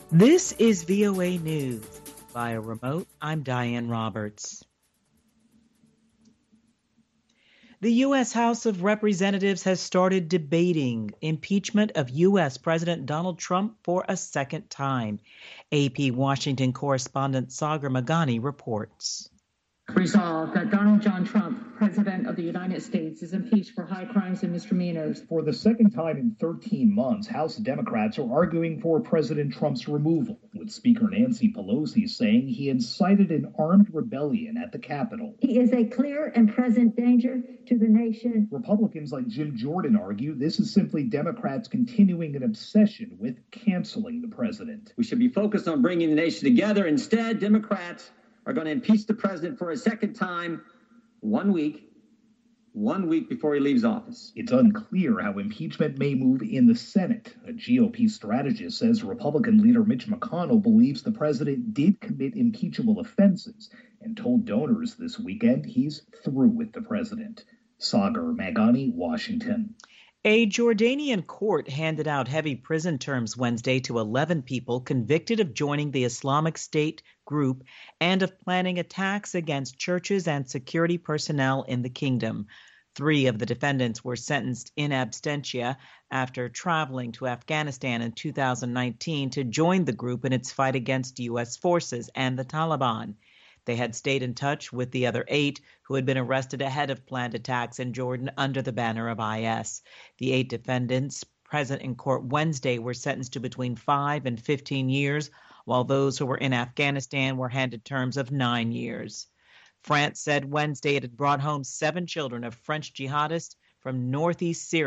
This is VOA News. Via remote, I'm Diane Roberts. The U.S. House of Representatives has started debating impeachment of U.S. President Donald Trump for a second time. AP Washington correspondent Sagar Meghani reports. Resolved that Donald John Trump, President of the United States, is impeached for high crimes and misdemeanors. For the second time in 13 months, House Democrats are arguing for President Trump's removal, with Speaker Nancy Pelosi saying he incited an armed rebellion at the Capitol. He is a clear and present danger to the nation. Republicans like Jim Jordan argue this is simply Democrats continuing an obsession with canceling the president. We should be focused on bringing the nation together. Instead, Democrats are going to impeach the president for a second time 1 week before he leaves office. It's unclear how impeachment may move in the Senate. A GOP strategist says Republican leader Mitch McConnell believes the president did commit impeachable offenses and told donors this weekend he's through with the president. Sagar Meghani, Washington. A Jordanian court handed out heavy prison terms Wednesday to 11 people convicted of joining the Islamic State group and of planning attacks against churches and security personnel in the kingdom. 3 of the defendants were sentenced in absentia after traveling to Afghanistan in 2019 to join the group in its fight against U.S. forces and the Taliban. They had stayed in touch with the other 8 who had been arrested ahead of planned attacks in Jordan under the banner of IS. The 8 defendants present in court Wednesday were sentenced to between 5 and 15 years, while those who were in Afghanistan were handed terms of 9 years. France said Wednesday it had brought home 7 children of French jihadists from northeast Syria